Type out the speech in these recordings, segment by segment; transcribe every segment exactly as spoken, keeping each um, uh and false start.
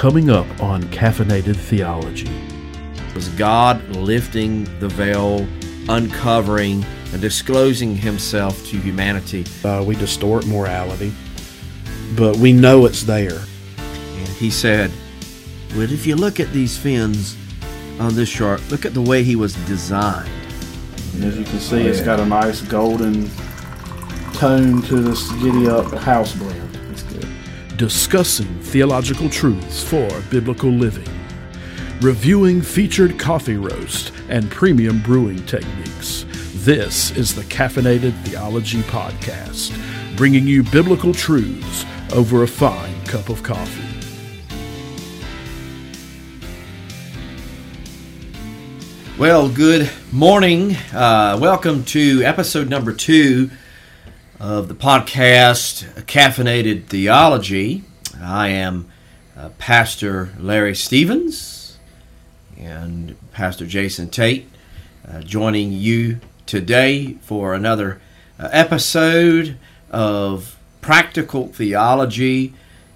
coming up on Caffeinated Theology. Was God lifting the veil, uncovering and disclosing himself to humanity? Uh, we distort morality, but we know it's there. And he said, well, if you look at these fins on this chart, look at the way he was designed. And as you can see, it's got a nice golden tone to this giddy up house blend. It's good. Discussing theological truths for biblical living. Reviewing featured coffee roast and premium brewing techniques. This is the Caffeinated Theology Podcast, bringing you biblical truths over a fine cup of coffee. Well, good morning. Uh, welcome to episode number two of the podcast, Caffeinated Theology. I am uh, Pastor Larry Stevens and Pastor Jason Tate, uh, joining you today for another uh, episode of practical theology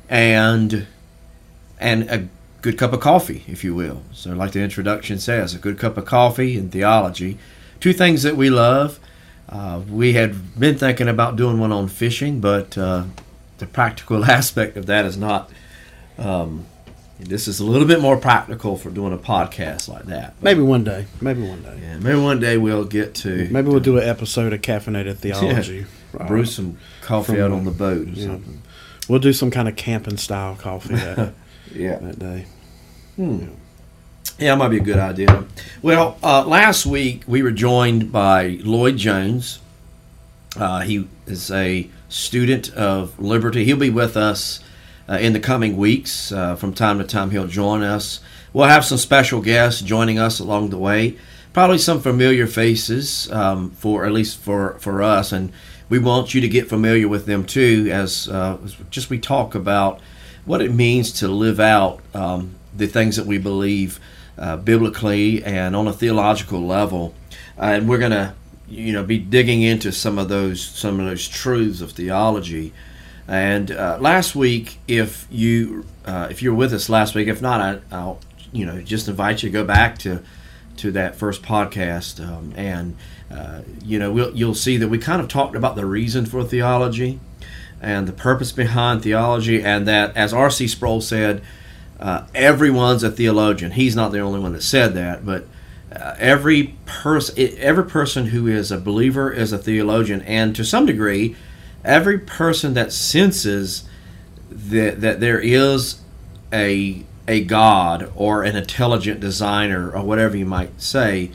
and and a good cup of coffee, if you will. So like the introduction says, a good cup of coffee and theology. Two things that we love. Uh, we had been thinking about doing one on fishing, but uh, the practical aspect of that is not... Um, this is a little bit more practical for doing a podcast like that. But, maybe one day. Maybe one day. Yeah, maybe one day we'll get to... Maybe we'll do an episode of Caffeinated Theology. Yeah, brew some coffee From, out on the boat or yeah. something. We'll do some kind of camping style coffee that, yeah. that day. Hmm. Yeah. Yeah, that might be a good idea. Well, uh, last week we were joined by Lloyd Jones. Uh, he is a student of Liberty. He'll be with us uh, in the coming weeks. Uh, from time to time he'll join us. We'll have some special guests joining us along the way. Probably some familiar faces, um, for at least for, for us. And we want you to get familiar with them too, as, uh, as just we talk about what it means to live out um, the things that we believe uh, biblically and on a theological level. Uh, and we're going to, you know, be digging into some of those some of those truths of theology. And uh, last week, if you uh, if you were with us last week, if not, I, I'll you know just invite you to go back to to that first podcast, um, and uh, you know we'll, you'll see that we kind of talked about the reason for theology and the purpose behind theology, and that, as R C Sproul said, uh, everyone's a theologian. He's not the only one that said that, but uh, every person, every person who is a believer is a theologian, and to some degree, every person that senses that that there is a a God or an intelligent designer or whatever you might say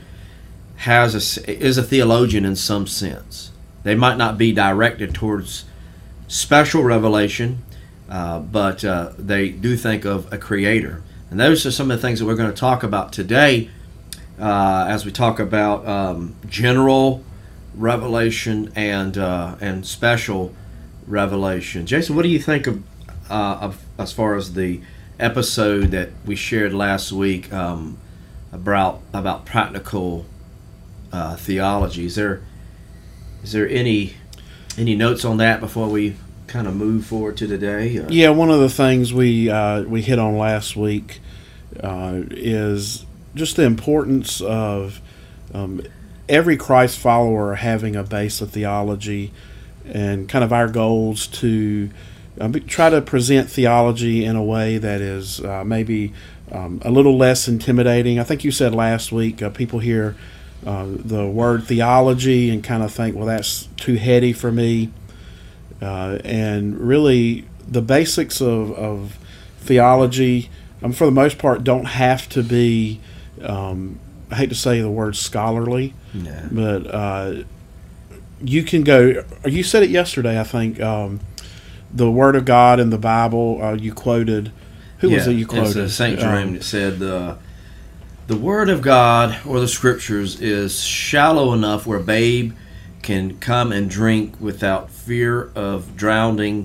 has a, is a theologian in some sense. They might not be directed towards special revelation, uh, but uh, they do think of a creator. And those are some of the things that we're going to talk about today uh, as we talk about um, general revelation and uh, and special revelation. Jason, what do you think of, uh, of as far as the episode that we shared last week um, about about practical uh, theology? Is there is there any Any notes on that before we kind of move forward to today? Uh, yeah, one of the things we uh, we hit on last week uh, is just the importance of um, every Christ follower having a base of theology, and kind of our goals to uh, try to present theology in a way that is uh, maybe um, a little less intimidating. I think you said last week uh, people hear Uh, the word theology and kind of think, well, that's too heady for me. Uh, and really, the basics of, of theology, um, for the most part, don't have to be, um, I hate to say the word scholarly, no. but uh, you can go, you said it yesterday, I think, um, the Word of God in the Bible, uh, you quoted, who yeah, was it you quoted? It's Saint Jerome um, that said, the The Word of God, or the Scriptures, is shallow enough where a babe can come and drink without fear of drowning,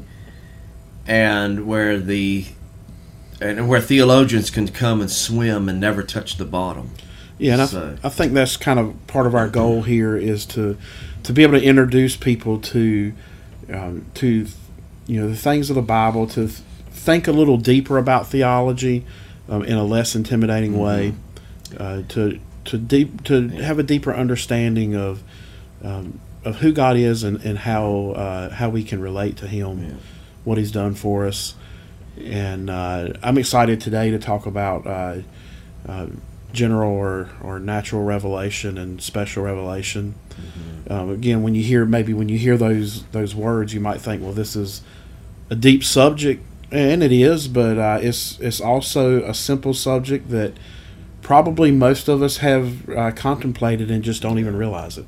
and where the and where theologians can come and swim and never touch the bottom. Yeah, and so. I, I think that's kind of part of our goal here is to to be able to introduce people to um, to you know the things of the Bible, to think a little deeper about theology um, in a less intimidating mm-hmm. way, uh, to to deep to yeah. have a deeper understanding of um, of who God is and and how uh, how we can relate to Him, yeah. what He's done for us, and uh, I'm excited today to talk about uh, uh, general or, or natural revelation and special revelation. Mm-hmm. Um, again, when you hear maybe when you hear those those words, you might think, well, this is a deep subject, and it is, but uh, it's it's also a simple subject that probably most of us have uh, contemplated and just don't even realize it.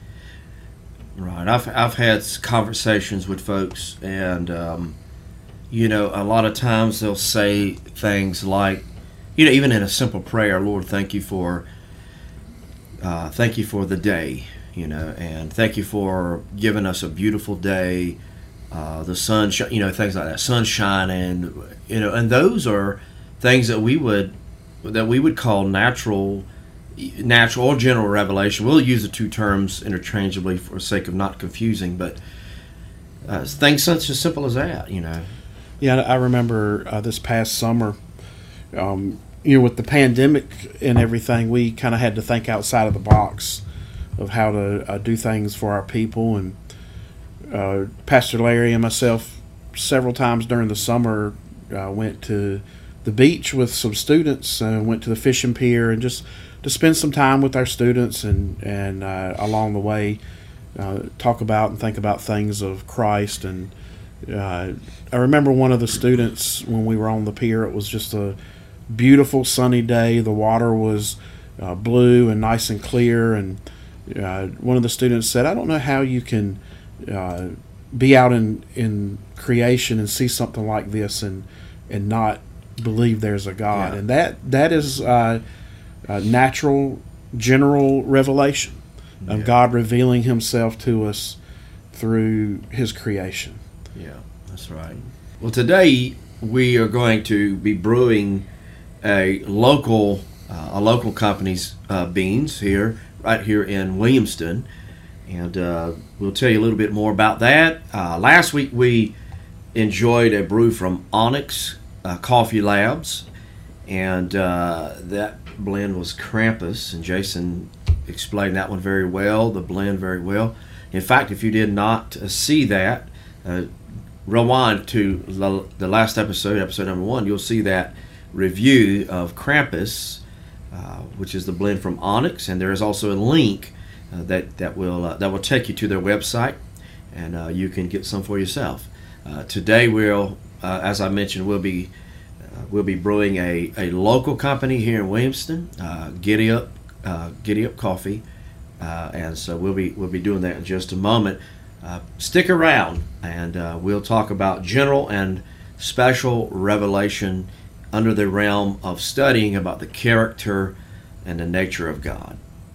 Right. I've I've had conversations with folks, and um, you know, a lot of times they'll say things like, you know, even in a simple prayer, Lord, thank you for, uh, thank you for the day, you know, and thank you for giving us a beautiful day, uh, the sun, sh- you know, things like that, sun shining, you know, and those are things that we would, that we would call natural, natural or general revelation. We'll use the two terms interchangeably for the sake of not confusing, but uh, things such as simple as that, you know. Yeah, I remember uh, this past summer, um, you know, with the pandemic and everything, we kind of had to think outside of the box of how to uh, do things for our people. And uh, Pastor Larry and myself, several times during the summer, uh, went to the beach with some students and went to the fishing pier and just to spend some time with our students and, and uh, along the way uh, talk about and think about things of Christ. And uh, I remember one of the students, when we were on the pier, it was just a beautiful sunny day. The water was uh, blue and nice and clear, and uh, one of the students said, I don't know how you can uh, be out in, in creation and see something like this and and not believe there's a God. Yeah. And that that is uh, uh, natural, general revelation of yeah. God revealing Himself to us through His creation. Yeah, that's right. Well, today we are going to be brewing a local uh, a local company's uh, beans here, right here in Williamston, and uh, we'll tell you a little bit more about that. Uh, last week we enjoyed a brew from Onyx uh, Coffee Labs, and uh, that blend was Krampus, and Jason explained that one very well, the blend very well. In fact, if you did not uh, see that, uh, rewind to the, the last episode, episode number one, you'll see that review of Krampus, uh, which is the blend from Onyx, and there is also a link uh, that that will uh, that will take you to their website, and uh, you can get some for yourself. Uh, today, we'll, uh, as I mentioned, we'll be uh, we'll be brewing a, a local company here in Williamston, uh, Giddy Up uh, Giddy Up Coffee, uh, and so we'll be we'll be doing that in just a moment. Uh, stick around, and uh, we'll talk about general and special revelation under the realm of studying about the character and the nature of God.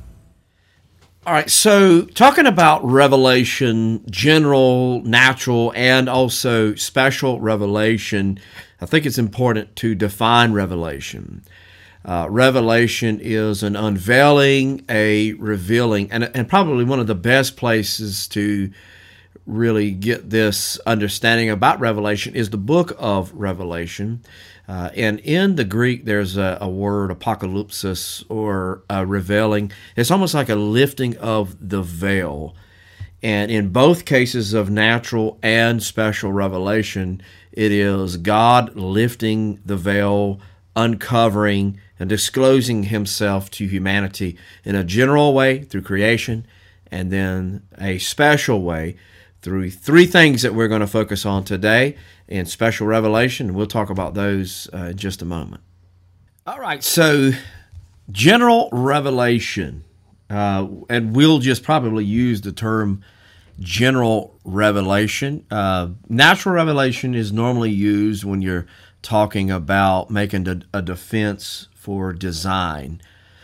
All right, so talking about revelation, general, natural, and also special revelation, I think it's important to define revelation. Uh, revelation is an unveiling, a revealing, and, and probably one of the best places to really get this understanding about revelation is the book of Revelation. Uh, and in the Greek, there's a, a word, apocalypsis, or uh, revealing. It's almost like a lifting of the veil. And in both cases of natural and special revelation, it is God lifting the veil, uncovering and disclosing Himself to humanity in a general way through creation, and then a special way through three things that we're going to focus on today in special revelation, and we'll talk about those uh, in just a moment. All right, so general revelation, uh, and we'll just probably use the term general revelation. Uh, natural revelation is normally used when you're talking about making a, a defense for design.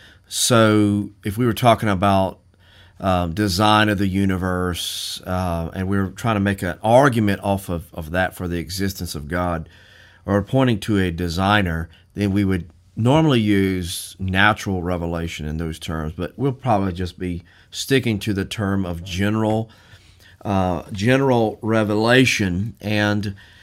So if we were talking about Um, design of the universe, uh, and we're trying to make an argument off of, of that for the existence of God, or pointing to a designer, then we would normally use natural revelation in those terms, but we'll probably just be sticking to the term of general uh, general revelation. And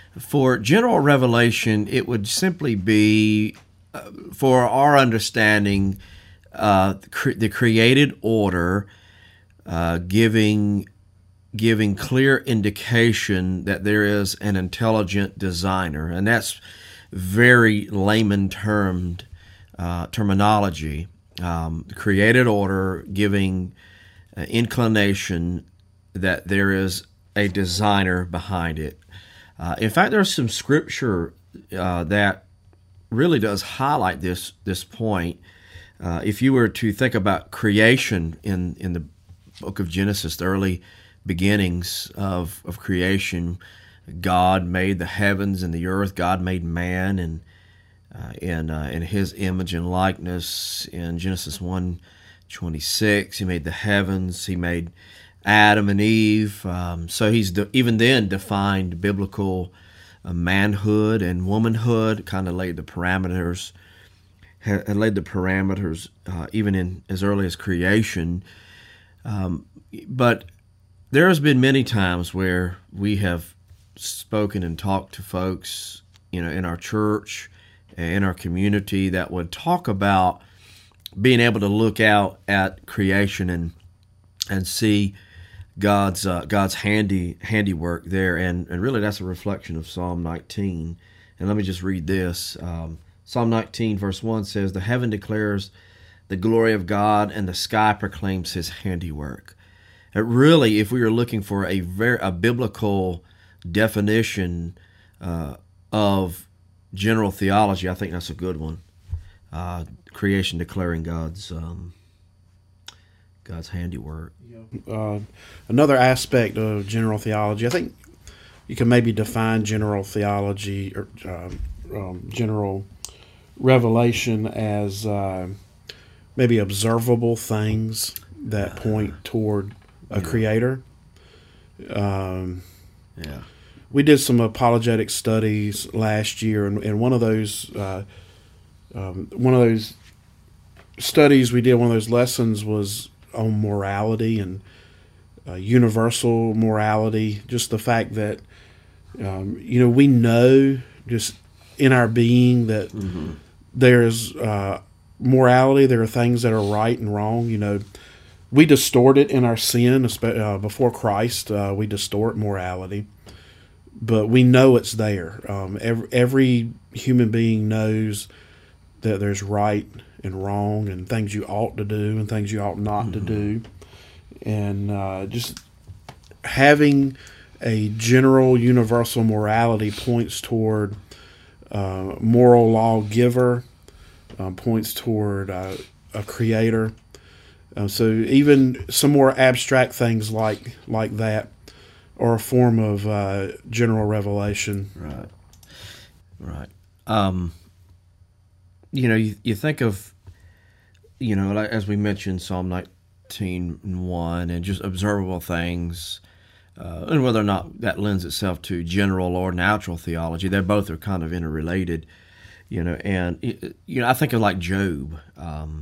For general revelation, it would simply be, uh, for our understanding, uh, cre- the created order, uh, giving giving clear indication that there is an intelligent designer, and that's very layman termed uh, terminology. Um, created order giving uh, inclination that there is a designer behind it. Uh, in fact, there's some scripture uh, that really does highlight this this point. Uh, if you were to think about creation in, in the book of Genesis, the early beginnings of, of creation, God made the heavens and the earth. God made man and uh, in uh, in His image and likeness. In Genesis one twenty-six, He made the heavens. He made Adam and Eve. Um, so He's de- even then defined biblical uh, manhood and womanhood. Kind of laid the parameters. Had laid the parameters uh, even in as early as creation. Um, but there has been many times where we have spoken and talked to folks, you know, in our church, in our community, that would talk about being able to look out at creation and and see God's uh, God's handy handiwork there, and and really that's a reflection of Psalm nineteen. And let me just read this. Um, Psalm nineteen, verse one says, "The heaven declares the glory of God, and the sky proclaims His handiwork." It really, if we were looking for a very a biblical definition uh, of general theology, I think that's a good one. Uh, creation declaring God's um, God's handiwork. Uh, another aspect of general theology, I think you can maybe define general theology or uh, um, general revelation as uh, maybe observable things that point toward a yeah. creator. Um, yeah. We did some apologetic studies last year, and, and one of those uh, um, one of those studies we did, one of those lessons was on morality and uh, universal morality. Just the fact that um, you know we know just in our being that mm-hmm. there's uh, morality. There are things that are right and wrong. You know, we distort it in our sin. Uh, before Christ, uh, we distort morality. But we know it's there. Um, every, every human being knows that there's right and wrong and things you ought to do and things you ought not mm-hmm. to do. And uh, just having a general universal morality points toward uh, moral lawgiver, um, points toward uh, a creator. Uh, so even some more abstract things like like that or a form of uh, general revelation. Right, right. Um, you know, you, you think of, you know, like, as we mentioned, Psalm nineteen one, and just observable things, uh, and whether or not that lends itself to general or natural theology. They both are kind of interrelated, you know. And you know, I think of like Job. Um,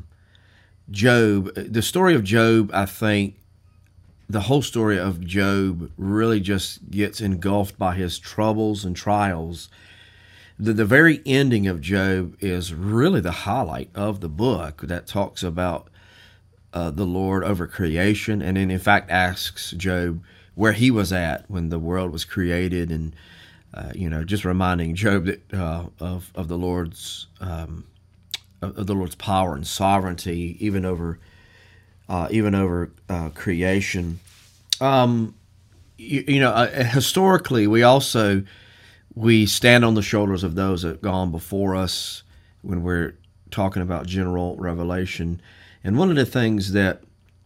Job, the story of Job, I think. The whole story of Job really just gets engulfed by his troubles and trials. The, the very ending of Job is really the highlight of the book that talks about uh, the Lord over creation, and then in fact asks Job where he was at when the world was created, and uh, you know, just reminding Job that uh, of of the Lord's um, of, of the Lord's power and sovereignty, even over. Uh, even over uh, creation. Um, you, you know, uh, historically, we also, we stand on the shoulders of those that have gone before us when we're talking about general revelation. And one of the things that,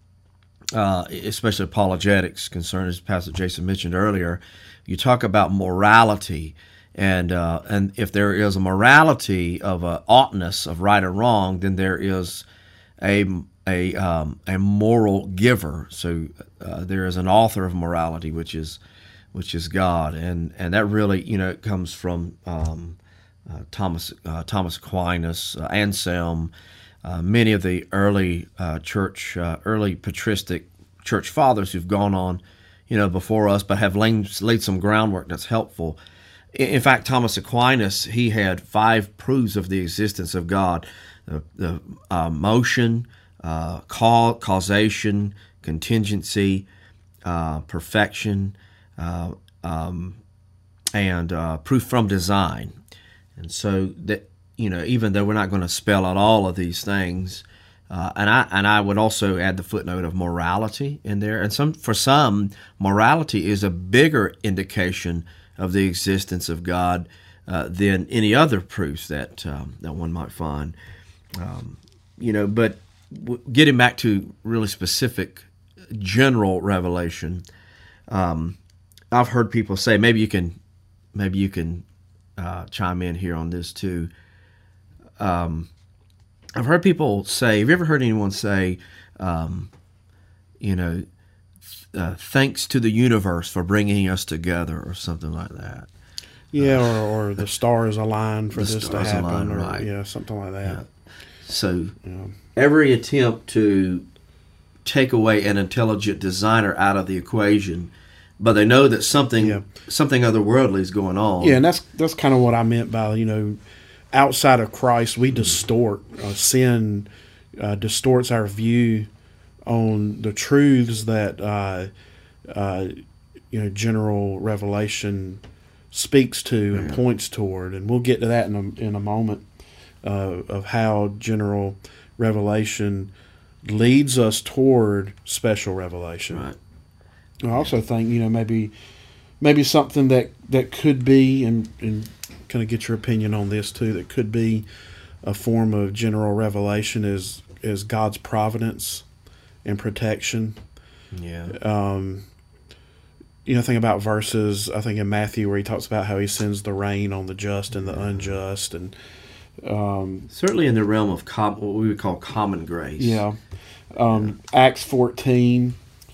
uh, especially apologetics concern, as Pastor Jason mentioned earlier, you talk about morality. And uh, and if there is a morality of a oughtness of right or wrong, then there is a a um, a moral giver. So uh, there is an author of morality, which is which is God, and and that really, you know, it comes from um, uh, Thomas uh, Thomas Aquinas, uh, Anselm, uh, many of the early uh, church, uh, early patristic church fathers who've gone on, you know, before us, but have laid, laid some groundwork that's helpful. In fact, Thomas Aquinas, he had five proofs of the existence of God: the, the uh, motion, uh, cause, causation, contingency, uh, perfection, uh, um, and uh, proof from design. And so that, you know, even though we're not going to spell out all of these things, uh, and I and I would also add the footnote of morality in there. And some for some, morality is a bigger indication of the existence of God uh, than any other proofs that um, that one might find. Um, you know, but w- getting back to really specific general revelation, um, I've heard people say, maybe you can, maybe you can uh, chime in here on this too. Um, I've heard people say, have you ever heard anyone say, um, you know, uh, thanks to the universe for bringing us together, or something like that? Yeah, uh, or, or the stars aligned for this to happen, aligned, or right. yeah, something like that. Yeah. So Yeah. every attempt to take away an intelligent designer out of the equation, but they know that something Yeah. something otherworldly is going on. Yeah, and that's that's kind of what I meant by, you know, outside of Christ, we distort. Uh, sin uh, distorts our view on the truths that uh, uh, you know, general revelation speaks to and Yeah. points toward, and we'll get to that in a in a moment, uh, of how general revelation leads us toward special revelation. Right. I also think, you know, maybe maybe something that, that could be, and, and kind of get your opinion on this too, that could be a form of general revelation is is God's providence and protection. Yeah. Um, you know, think about verses, I think in Matthew, where he talks about how he sends the rain on the just and the unjust, and um, Certainly in the realm of com- what we would call common grace. yeah, um, Acts fourteen,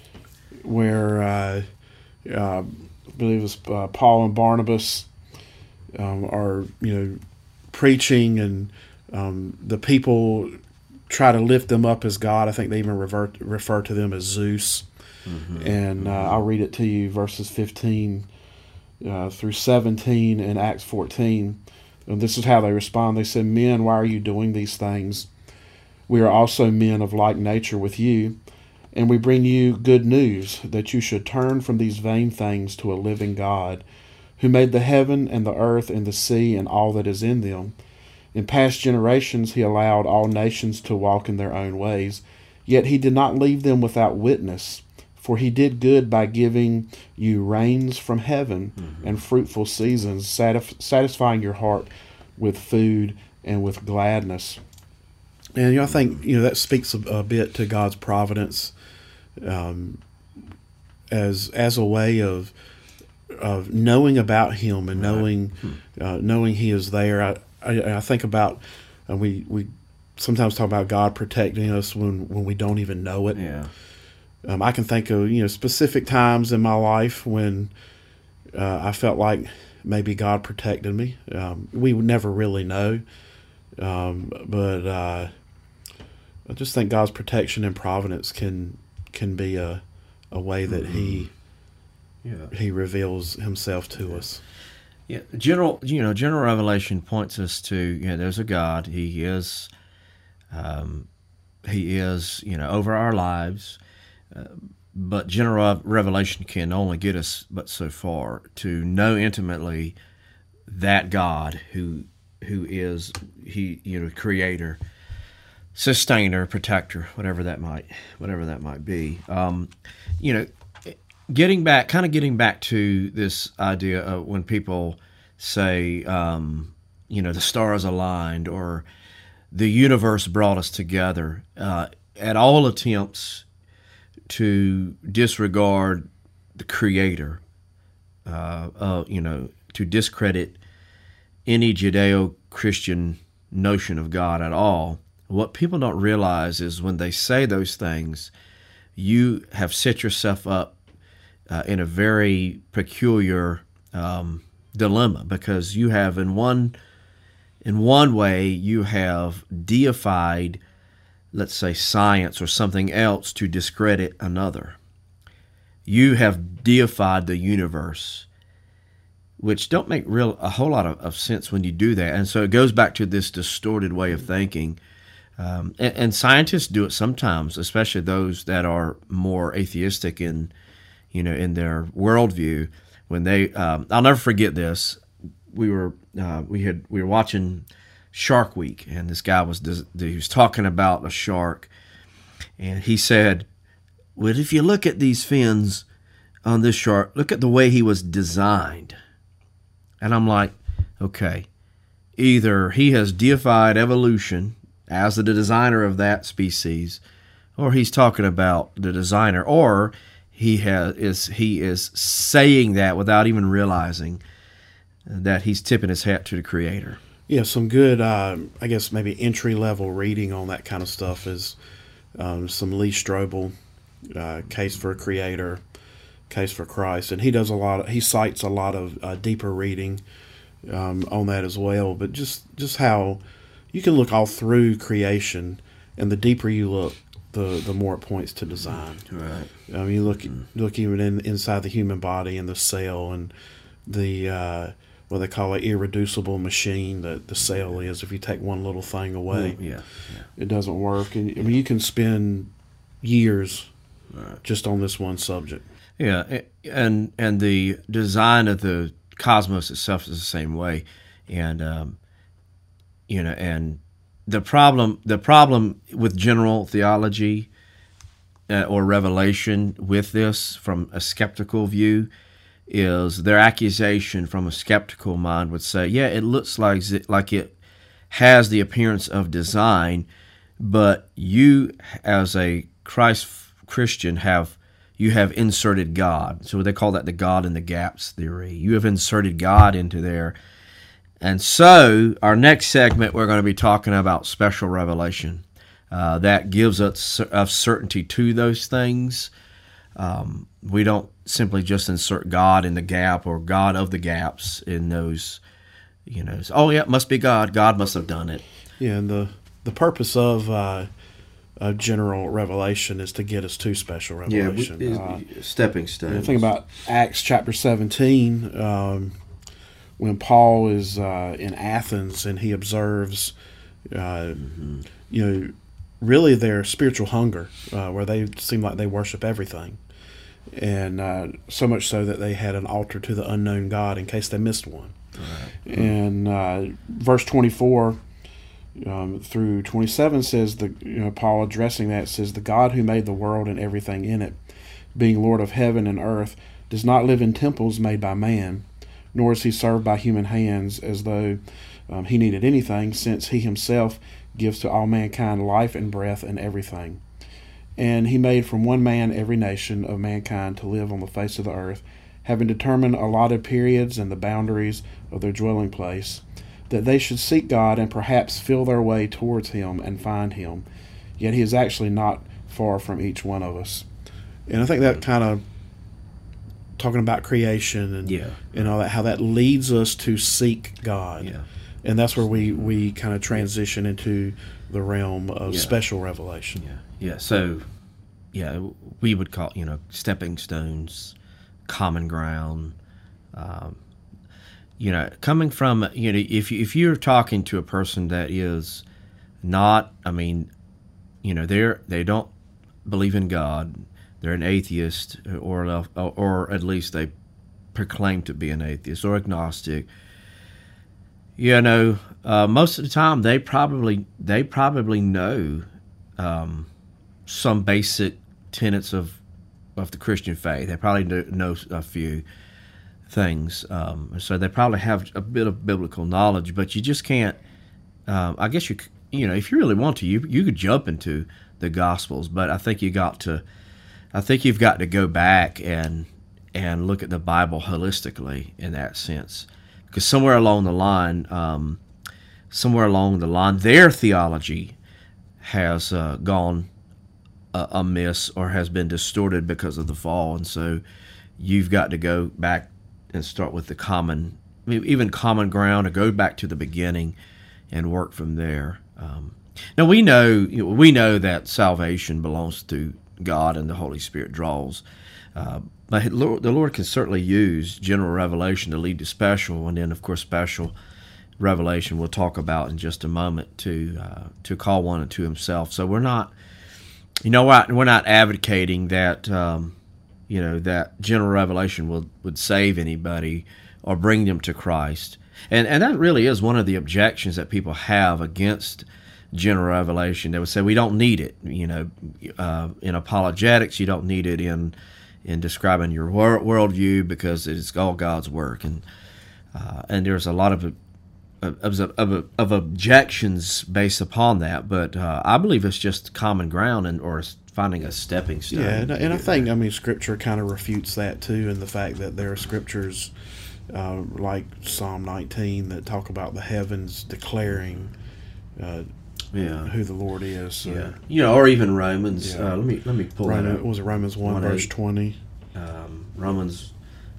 where uh, uh, I believe it was uh, Paul and Barnabas um, are, you know, preaching, and um, the people try to lift them up as God. I think they even revert, refer to them as Zeus. Mm-hmm. And uh, mm-hmm. I'll read it to you, verses fifteen uh, through seventeen in Acts fourteen. And this is how they respond. They said, "Men, why are you doing these things? We are also men of like nature with you, and we bring you good news, that you should turn from these vain things to a living God, who made the heaven and the earth and the sea and all that is in them. In past generations he allowed all nations to walk in their own ways, yet he did not leave them without witness. For he did good by giving you rains from heaven mm-hmm. and fruitful seasons, satisf- satisfying your heart with food and with gladness." And you know, I think, you know, that speaks a, a bit to God's providence um, as as a way of of knowing about Him and knowing uh, knowing He is there. I I, I think about uh, we we sometimes talk about God protecting us when, when we don't even know it. Yeah. Um, I can think of, you know, specific times in my life when uh, I felt like maybe God protected me. Um, we would never really know, um, but uh, I just think God's protection and providence can can be a a way that mm-hmm. He yeah. He reveals Himself to yeah. us. Yeah, general you know general revelation points us to, you know, there's a God. He is, um, He is you know over our lives. Uh, but general revelation can only get us but so far, to know intimately that God who who is he you know creator, sustainer, protector, whatever that might whatever that might be. Um, you know, getting back, kind of getting back to this idea of when people say, um, you know, the stars aligned or the universe brought us together. Uh, at all attempts to disregard the Creator, uh, uh, you know, to discredit any Judeo-Christian notion of God at all, what people don't realize is when they say those things, you have set yourself up uh, in a very peculiar um, dilemma, because you have, in one in one way, you have deified, let's say, science or something else to discredit another. You have deified the universe which don't make real a whole lot of, of sense when you do that. And so it goes back to this distorted way of thinking. Um, and, and scientists do it sometimes, especially those that are more atheistic in, you know, in their worldview. When they, um, I'll never forget this. We were uh, we had we were watching Shark Week, and this guy was he was talking about a shark, and he said, "Well, if you look at these fins on this shark, look at the way he was designed." And I'm like, okay, either he has deified evolution as the designer of that species, or he's talking about the designer, or he has is he is saying that without even realizing that he's tipping his hat to the creator. Yeah, some good, uh, I guess maybe entry level reading on that kind of stuff is um, some Lee Strobel, uh, Case for a Creator, Case for Christ, and he does a lot. Of, he cites a lot of uh, deeper reading um, on that as well. But just just how you can look all through creation, and the deeper you look, the the more it points to design. Right. I mean, you look look even in, inside the human body and the cell and the uh, what they call an irreducible machine that the cell is. If you take one little thing away, Yeah, yeah. it doesn't work. And I mean, you can spend years Right. just on this one subject. Yeah, and and the design of the cosmos itself is the same way, and um, you know, and the problem the problem with general theology uh, or revelation with this from a skeptical view is their accusation from a skeptical mind would say, yeah, it looks like like it has the appearance of design, but you as a Christ Christian have you have inserted God. So they call that the God in the gaps theory. You have inserted God into there. And so our next segment, we're going to be talking about special revelation. Uh, that gives us a certainty to those things. Um, we don't simply just insert God in the gap or God of the gaps in those, you know, oh, yeah, it must be God. God must have done it. Yeah, and the, the purpose of uh, a general revelation is to get us to special revelation. Yeah, uh, stepping stones. You know, think about Acts chapter seventeen, um, when Paul is uh, in Athens and he observes, uh, mm-hmm. you know, really their spiritual hunger, uh, where they seem like they worship everything. And uh, so much so that they had an altar to the unknown God in case they missed one. Right. And uh, verse twenty-four um, through twenty-seven says, the you know Paul addressing that says, the God who made the world and everything in it, being Lord of heaven and earth, does not live in temples made by man, nor is he served by human hands as though um, he needed anything, since he himself gives to all mankind life and breath and everything. And he made from one man every nation of mankind to live on the face of the earth, having determined allotted periods and the boundaries of their dwelling place, that they should seek God and perhaps feel their way towards him and find him. Yet he is actually not far from each one of us. And I think that kind of, talking about creation and, yeah. and all that, how that leads us to seek God. Yeah. And that's where we, we kind of transition into the realm of yeah. special revelation. Yeah. Yeah, so, yeah, we would call, you know, stepping stones, common ground. Um, you know, coming from, you know, if, if you're talking to a person that is not, I mean, you know, they're, they don't believe in God, they're an atheist, or, or at least they proclaim to be an atheist or agnostic, you know, uh, most of the time they probably, they probably know um, some basic tenets of of the Christian faith. They probably know a few things, um, so they probably have a bit of biblical knowledge. But you just can't. Um, I guess you you know if you really want to, you you could jump into the Gospels, but I think you got to. I think you've got to go back and and look at the Bible holistically in that sense, because somewhere along the line, um, somewhere along the line, their theology has uh, gone uh, amiss or has been distorted because of the fall, and so you've got to go back and start with the common, even common ground, or go back to the beginning and work from there. Um, now we know, you know we know that salvation belongs to God and the Holy Spirit draws. Uh, but the Lord can certainly use general revelation to lead to special, and then, of course, special revelation we'll talk about in just a moment to uh, to call one unto Himself. So we're not, you know, what we're not advocating that um, you know that general revelation will would save anybody or bring them to Christ, and and that really is one of the objections that people have against general revelation. They would say we don't need it. You know, uh, in apologetics, you don't need it in in describing your wor- worldview because it's all God's work, and uh, and there's a lot of Of, of, of objections based upon that, but uh, I believe it's just common ground and or finding a stepping stone. Yeah, and, and I think, I mean, Scripture kind of refutes that too, in the fact that there are scriptures uh, like Psalm nineteen that talk about the heavens declaring uh, yeah. who the Lord is. So, yeah, you know, or even Romans. Yeah. Uh, let me let me pull Roman, that up. Was it Romans one, one verse eight. twenty? Um, Romans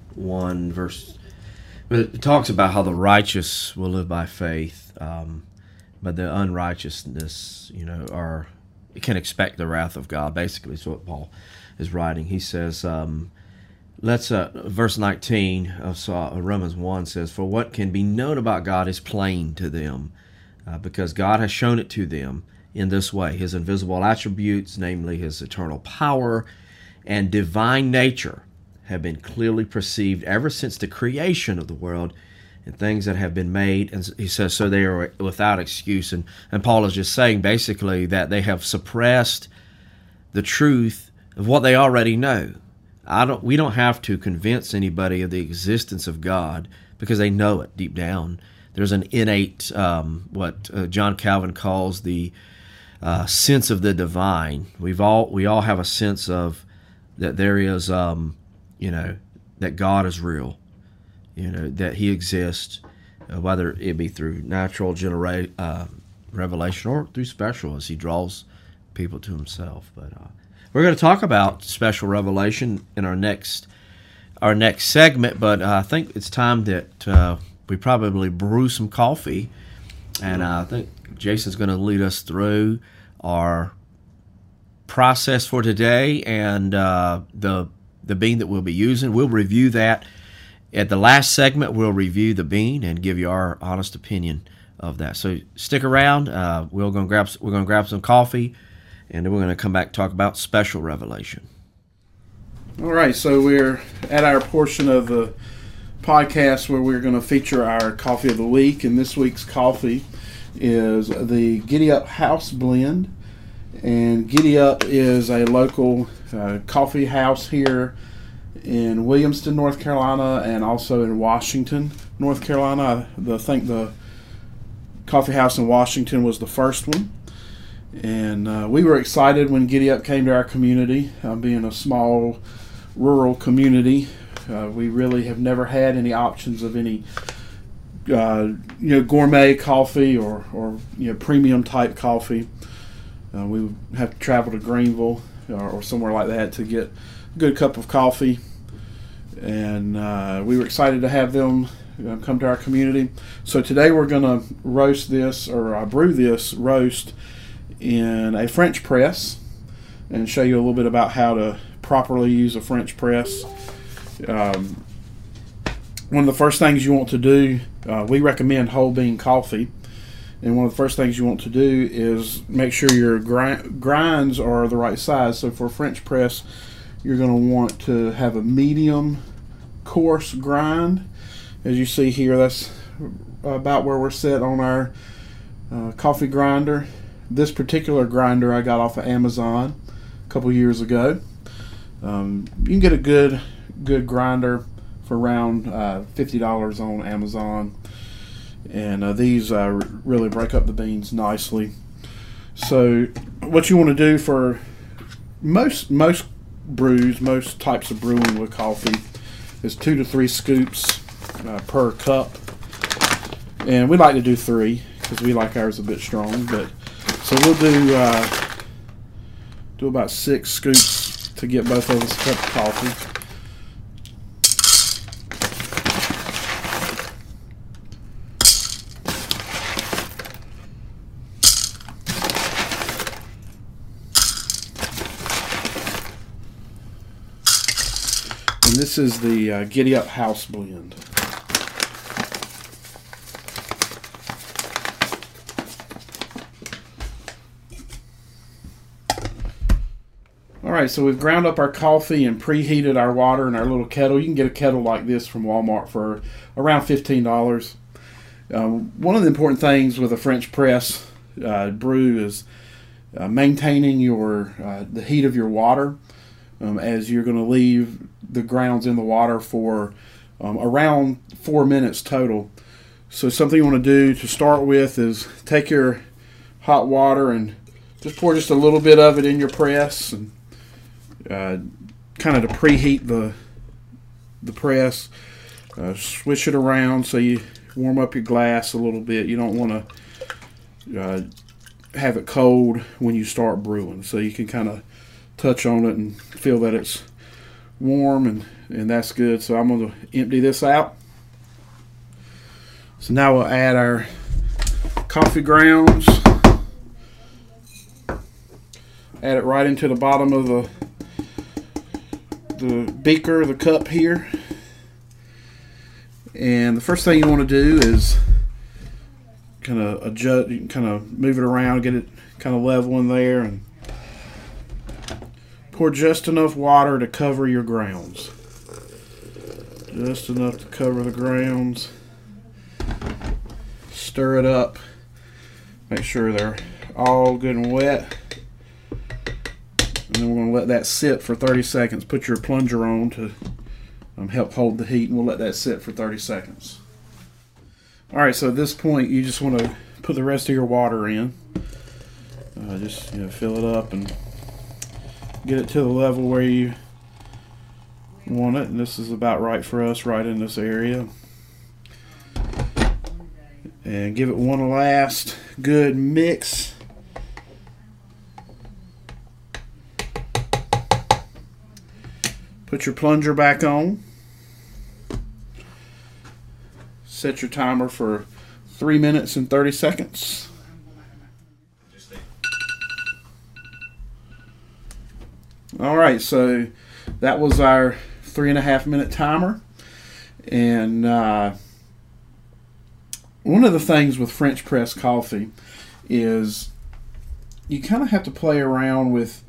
one verse. But it talks about how the righteous will live by faith, um, but the unrighteousness, you know, are can expect the wrath of God. Basically, is what Paul is writing. He says, um, "Let's." Uh, verse nineteen of Romans one says, "For what can be known about God is plain to them, uh, because God has shown it to them in this way: His invisible attributes, namely His eternal power and divine nature, have been clearly perceived ever since the creation of the world and things that have been made." And he says, so they are without excuse. And, and Paul is just saying basically that they have suppressed the truth of what they already know. I don't. We don't have to convince anybody of the existence of God because they know it deep down. There's an innate, um, what uh, John Calvin calls the uh, sense of the divine. We've all we all have a sense of that there is. Um, You know, that God is real, you know, that He exists, uh, whether it be through natural genera- uh, revelation or through special as He draws people to Himself. But uh, we're going to talk about special revelation in our next our next segment, but uh, I think it's time that uh, we probably brew some coffee, and uh, I think Jason's going to lead us through our process for today and uh, the the bean that we'll be using. We'll review that. At the last segment, we'll review the bean and give you our honest opinion of that. So stick around. Uh, we're going to grab we're going to grab some coffee, and then we're going to come back and talk about special revelation. All right, so we're at our portion of the podcast where we're going to feature our coffee of the week, and this week's coffee is the Giddy Up House Blend. And Giddy Up is a local uh, coffee house here in Williamston, North Carolina, and also in Washington, North Carolina. I, I think the coffee house in Washington was the first one. And uh, we were excited when Giddy Up came to our community. Uh, being a small rural community, uh, we really have never had any options of any uh, you know, gourmet coffee or, or you know, premium type coffee. Uh, we would have to travel to Greenville or, or somewhere like that to get a good cup of coffee. And uh, we were excited to have them uh, come to our community. So today we're going to roast this, or uh, brew this roast in a French press and show you a little bit about how to properly use a French press. Um, one of the first things you want to do, uh, we recommend whole bean coffee. And one of the first things you want to do is make sure your grind, grinds are the right size. So for a French press, you're going to want to have a medium coarse grind. As you see here, that's about where we're set on our uh, coffee grinder. This particular grinder I got off of Amazon a couple years ago. Um, you can get a good, good grinder for around uh, fifty dollars on Amazon. And uh, these uh, really break up the beans nicely. So what you want to do for most most brews, most types of brewing with coffee, is two to three scoops uh, per cup. And we like to do three because we like ours a bit strong. But so we'll do uh, do about six scoops to get both of us a cup of coffee. this is the uh, Giddy Up House Blend. All right, so we've ground up our coffee and preheated our water in our little kettle. You can get a kettle like this from Walmart for around fifteen dollars. Um, one of the important things with a French press uh, brew is uh, maintaining your uh, the heat of your water, um, as you're going to leave the grounds in the water for um, around four minutes total. So something you want to do to start with is take your hot water and just pour just a little bit of it in your press, and uh, kind of to preheat the the press. Uh, switch it around so you warm up your glass a little bit. You don't want to uh, have it cold when you start brewing, so you can kind of touch on it and feel that it's warm, and, and that's good. So I'm going to empty this out. So now we'll add our coffee grounds. Add it right into the bottom of the the beaker, the cup here. And the first thing you want to do is kind of adjust, you can kind of move it around, get it kind of level in there, and pour just enough water to cover your grounds. Just enough to cover the grounds. Stir it up. Make sure they're all good and wet. And then we're going to let that sit for thirty seconds. Put your plunger on to um, help hold the heat, and we'll let that sit for thirty seconds. Alright, so at this point you just want to put the rest of your water in. Uh, just you know, fill it up and get it to the level where you want it. And this is about right for us, right in this area. And give it one last good mix. Put your plunger back on. Set your timer for three minutes and thirty seconds. Alright, so that was our three and a half minute timer. And uh, one of the things with French press coffee is you kind of have to play around with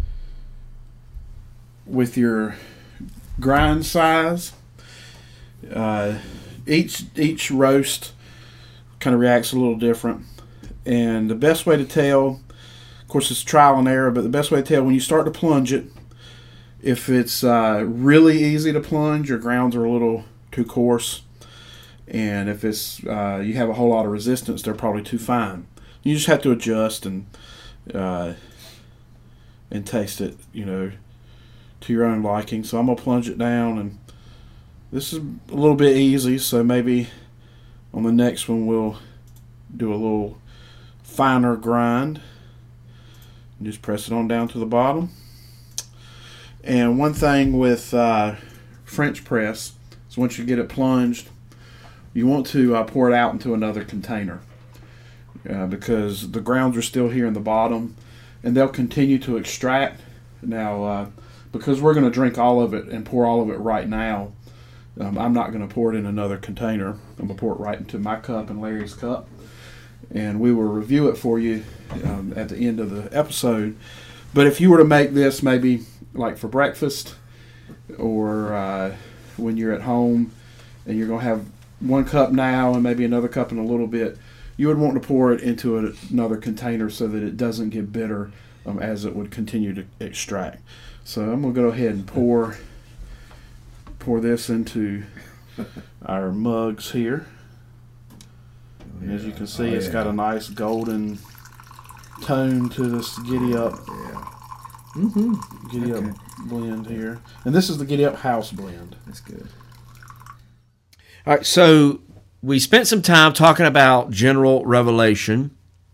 with your grind size. Uh, each each roast kind of reacts a little different, and the best way to tell, of course it's trial and error, but the best way to tell when you start to plunge it, if it's uh, really easy to plunge, your grounds are a little too coarse, and if it's uh, you have a whole lot of resistance, they're probably too fine. You just have to adjust and uh, and taste it, you know, to your own liking. So I'm gonna plunge it down, and this is a little bit easy, so maybe on the next one we'll do a little finer grind. And just press it on down to the bottom. And one thing with uh, French press is once you get it plunged, you want to uh, pour it out into another container, uh, because the grounds are still here in the bottom and they'll continue to extract. Now uh, because we're going to drink all of it and pour all of it right now, um, I'm not going to pour it in another container. I'm going to pour it right into my cup and Larry's cup, and we will review it for you um, at the end of the episode. But if you were to make this maybe like for breakfast, or uh, when you're at home and you're going to have one cup now and maybe another cup in a little bit, you would want to pour it into a, another container so that it doesn't get bitter um, as it would continue to extract. So I'm going to go ahead and pour pour this into our mugs here. And as you can see, oh, it's yeah. got a nice golden tone to this Giddy Up. Yeah. Mm-hmm. Giddy okay. Up blend here. And this is the Giddy Up House blend. That's good. All right, so we spent some time talking about general revelation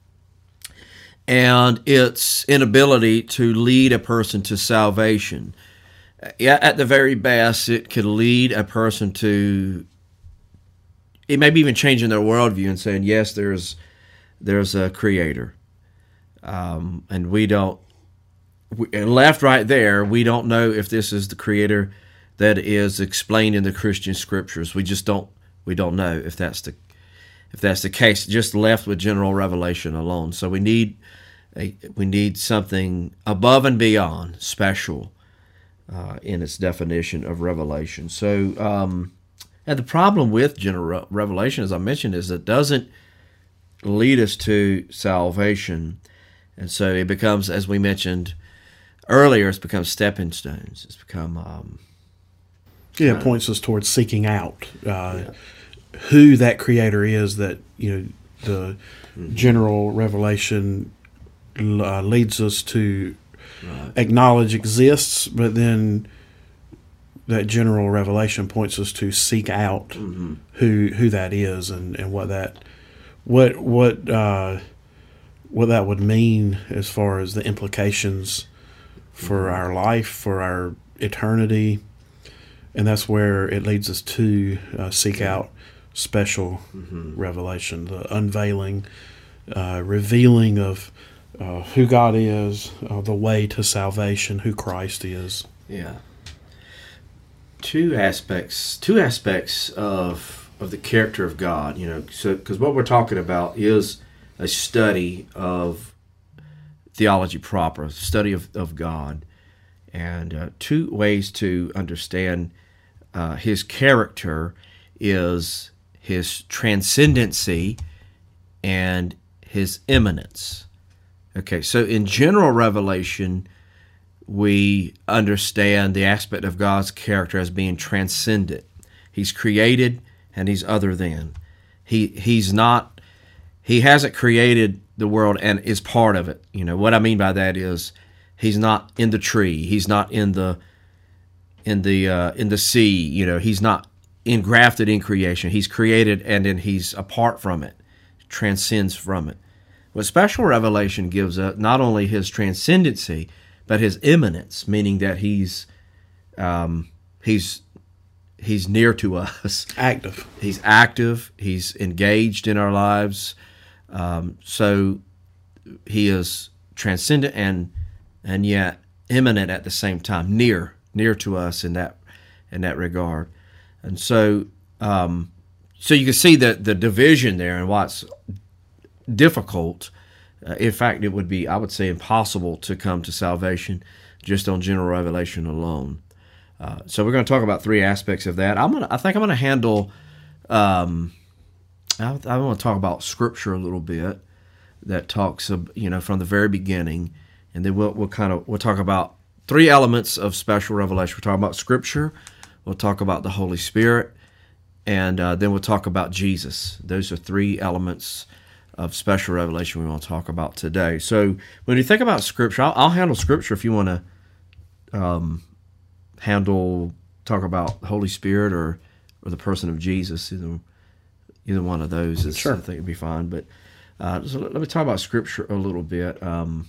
and its inability to lead a person to salvation. Yeah, at the very best, it could lead a person to, it maybe even changing their worldview and saying, yes, there's there's a creator. Um, and we don't, we, and left right there, we don't know if this is the creator that is explained in the Christian scriptures. We just don't we don't know if that's the if that's the case. Just left with general revelation alone. So we need a, we need something above and beyond, special uh, in its definition of revelation. So um, and the problem with general revelation, as I mentioned, is it doesn't lead us to salvation, and so it becomes, as we mentioned earlier, it's become stepping stones. It's become um, yeah, it points us towards seeking out uh, yeah. who that Creator is that, you know, the mm-hmm. general revelation uh, leads us to right. acknowledge exists, but then that general revelation points us to seek out mm-hmm. who who that is and, and what that what what uh, what that would mean as far as the implications for our life, for our eternity, and that's where it leads us to uh, seek out special mm-hmm. revelation, the unveiling, uh, revealing of uh, who God is, uh, the way to salvation, who Christ is. Yeah. Two aspects, two aspects of of the character of God, you know, so because what we're talking about is a study of theology proper, study of, of God, and uh, two ways to understand uh, His character is His transcendency and His immanence. Okay, so in general revelation, we understand the aspect of God's character as being transcendent. He's created and He's other than. He he's not. He hasn't created the world and is part of it. You know what I mean by that is He's not in the tree. He's not in the in the uh, in the sea. You know, He's not engrafted in creation. He's created and then He's apart from it, transcends from it. What special revelation gives us not only His transcendency, but His immanence, meaning that He's um, He's He's near to us. Active. He's active. He's engaged in our lives. Um, so He is transcendent and and yet immanent at the same time, near near to us in that in that regard. And so um, so you can see the the division there and why it's difficult. Uh, in fact, it would be, I would say, impossible to come to salvation just on general revelation alone. Uh, so we're going to talk about three aspects of that. I'm gonna, I think I'm going to handle. Um, I, I want to talk about Scripture a little bit. That talks, of, you know, from the very beginning, and then we'll we'll kind of we'll talk about three elements of special revelation. We're talking about Scripture. We'll talk about the Holy Spirit, and uh, then we'll talk about Jesus. Those are three elements of special revelation we want to talk about today. So when you think about Scripture, I'll, I'll handle Scripture if you want to um, handle, talk about the Holy Spirit or, or the person of Jesus. Either, either one of those is, sure. I think would be fine. But uh, so let, let me talk about Scripture a little bit. Um,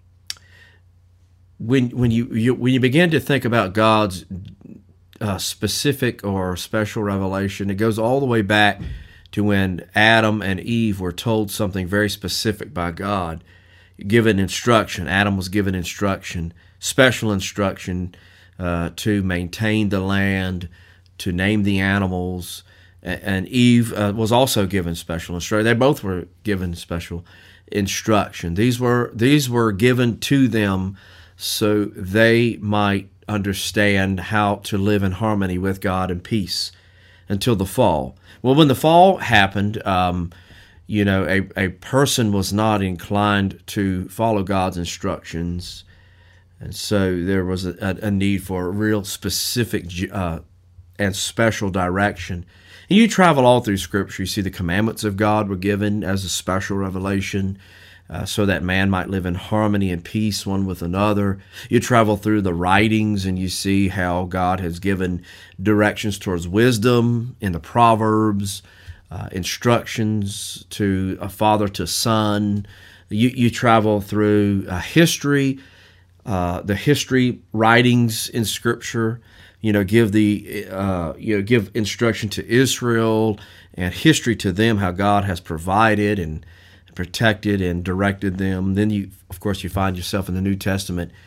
when when you, you when you begin to think about God's uh, specific or special revelation, it goes all the way back to when Adam and Eve were told something very specific by God, given instruction. Adam was given instruction, special instruction uh, to maintain the land, to name the animals, and Eve uh, was also given special instruction. They both were given special instruction. These were these were given to them so they might understand how to live in harmony with God and peace until the fall. Well, when the fall happened, um, you know, a, a person was not inclined to follow God's instructions, and so there was a, a need for a real specific uh, and special direction. And you travel all through Scripture. You see the commandments of God were given as a special revelation uh, so that man might live in harmony and peace one with another. You travel through the writings and you see how God has given directions towards wisdom in the Proverbs, uh, instructions to a father to son. You, you travel through uh, history, uh, the history writings in Scripture. You know, give the uh, you know give instruction to Israel and history to them, how God has provided and protected and directed them. Then you, of course, you find yourself in the New Testament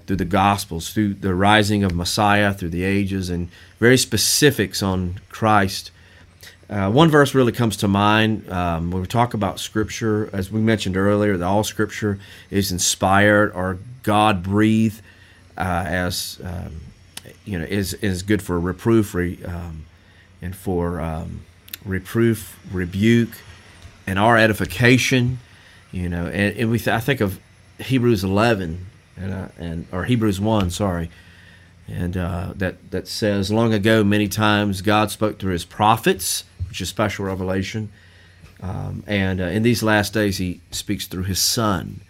through the Gospels, through the rising of Messiah, through the ages, and very specifics on Christ. Uh, one verse really comes to mind um, when we talk about Scripture. As we mentioned earlier, that all Scripture is inspired or God-breathed, uh, as um, you know, is is good for reproof, re, um, and for um, reproof, rebuke, and our edification. You know, and, and we th- I think of Hebrews eleven and uh, and or Hebrews one, sorry, and uh, that that says, long ago, many times God spoke through His prophets, which is special revelation, um, and uh, in these last days He speaks through His Son.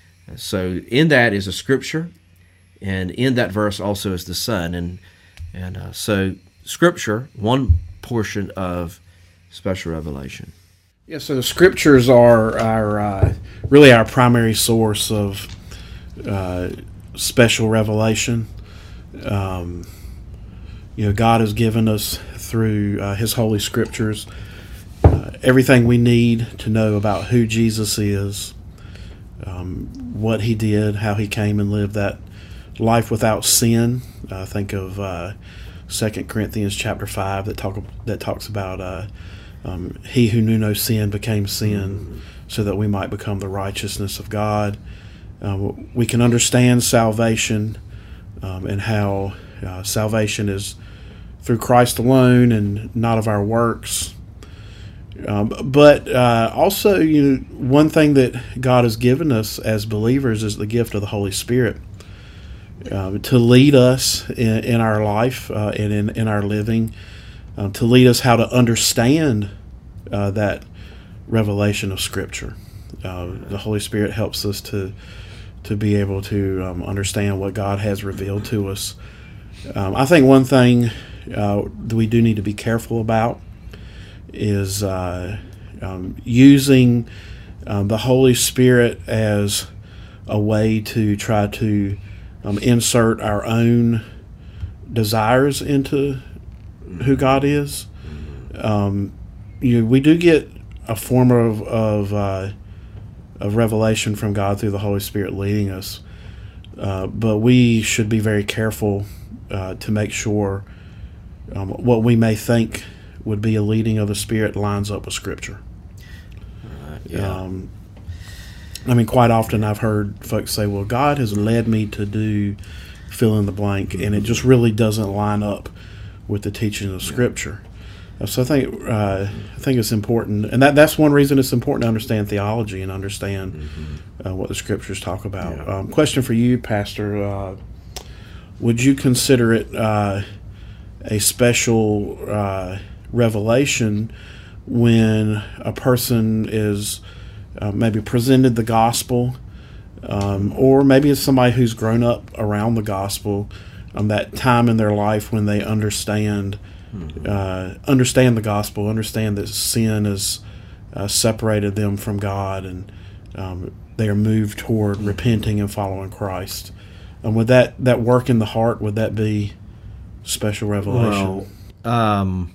So in that is a Scripture, and in that verse also is the Son, and and uh, so Scripture, one portion of special revelation. Yeah, so the Scriptures are our uh, really our primary source of uh, special revelation. Um, you know, God has given us through uh, His Holy Scriptures uh, everything we need to know about who Jesus is, um, what He did, how He came and lived that life without sin. Uh, think of uh, Second Corinthians chapter five that talk that talks about. Uh, Um, he who knew no sin became sin so that we might become the righteousness of God. Um, we can understand salvation um, and how uh, salvation is through Christ alone and not of our works. Um, but uh, also, you know, one thing that God has given us as believers is the gift of the Holy Spirit uh, to lead us in, in our life uh, and in, in our living. Uh, to lead us how to understand uh, that revelation of Scripture. Uh, the Holy Spirit helps us to to be able to um, understand what God has revealed to us. Um, I think one thing uh, that we do need to be careful about is uh, um, using um, the Holy Spirit as a way to try to um, insert our own desires into who God is. Um, you know, we do get a form of of, uh, of revelation from God through the Holy Spirit leading us, uh, but we should be very careful uh, to make sure um, what we may think would be a leading of the Spirit lines up with Scripture. Uh, yeah. Um, I mean, quite often I've heard folks say, "Well, God has led me to do fill in the blank," and it just really doesn't line up with the teaching of Scripture. So I think uh, I think it's important, and that that's one reason it's important to understand theology and understand mm-hmm. uh, what the Scriptures talk about. Yeah. Um, question for you, Pastor: uh, would you consider it uh, a special uh, revelation when a person is uh, maybe presented the gospel, um, or maybe it's somebody who's grown up around the gospel? Um, that time in their life when they understand mm-hmm. uh, understand the gospel, understand that sin has uh, separated them from God, and um, they are moved toward mm-hmm. repenting and following Christ. And would that, that work in the heart, would that be special revelation? Well, um,